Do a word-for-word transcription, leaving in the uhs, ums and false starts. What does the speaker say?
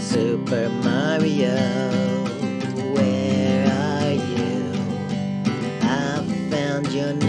Super Mario, where are you? I found your